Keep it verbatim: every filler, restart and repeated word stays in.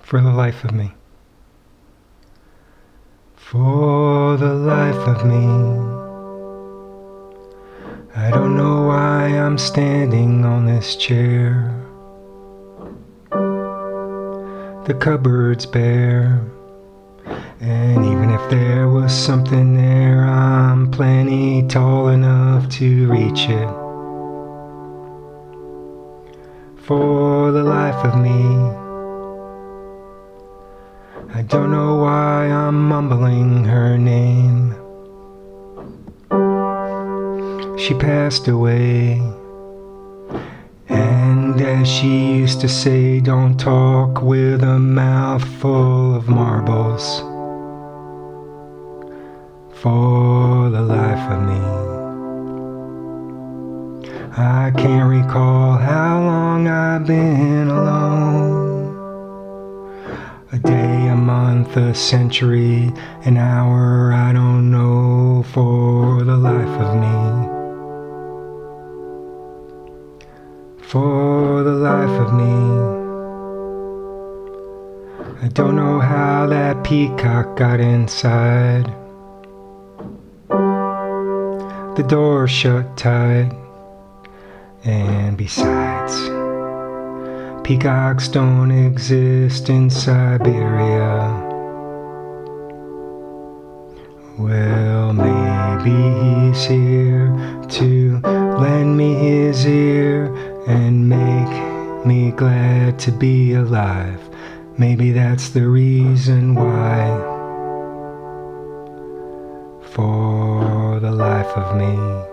for the life of me. For the life of me, I don't know why I'm standing on this chair. The cupboard's bare, and even if there was something there, I'm plenty tall enough to reach it. For the life of me, I don't know why I'm mumbling her name. She passed away, and as she used to say, don't talk with a mouth full of marbles. For the life of me, I can't recall how long I've been alone. A day, a month, a century, an hour, I don't know. For the life of me, for the life of me, I don't know how that peacock got inside. The door shut tight, and besides, peacocks don't exist in Siberia. Well, maybe he's here to lend me his ear and make me glad to be alive. Maybe that's the reason why. For the life of me,